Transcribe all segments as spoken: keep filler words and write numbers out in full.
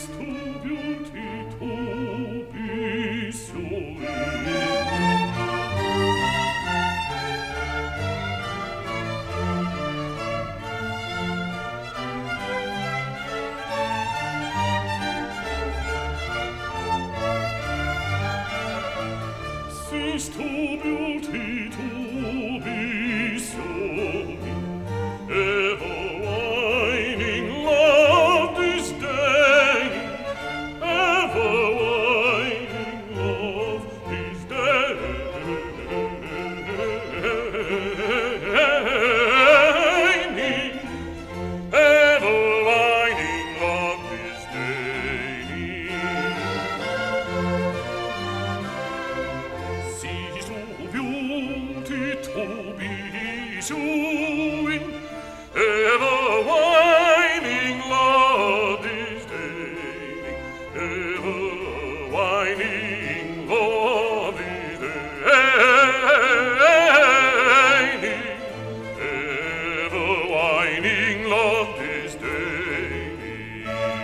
to beauty to be sweet. Cease to beauty to be sweet. Ever whining love disdain, ever whining love disdaining, ever whining love disdaining. Cease to beauty to be shewing, ever whining love disdaining, ever whining love disdaining, ever whining love disdaining.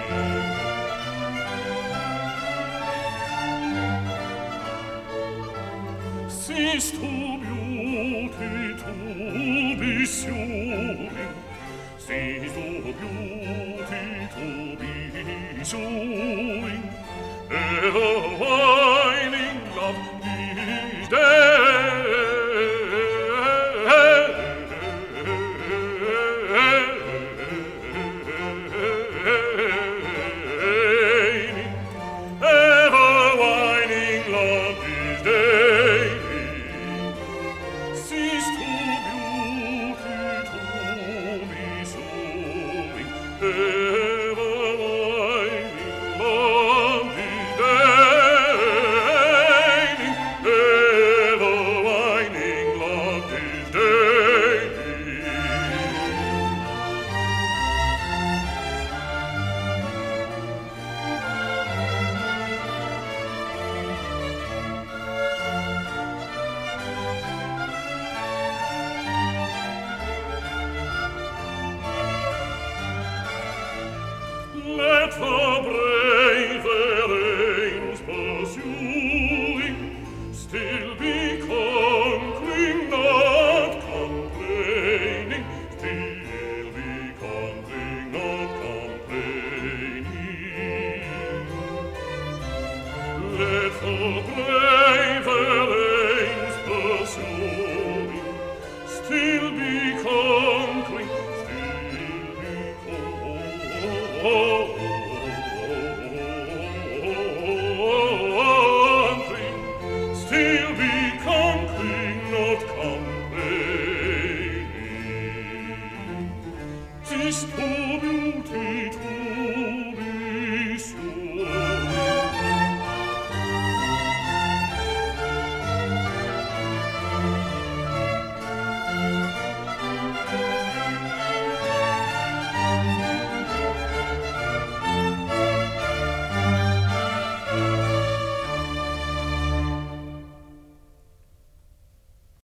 Cease to beauty to be shewing, cease to beauty to be shewing, ever whining love disdaining, ever whining love disdaining. Cease to beauty to be shewing, ever whining love disdaining, ever whining love disdaining. Let the brave their aims pursuing, still be conquering, not complaining, still be conquering, not complaining. Let the brave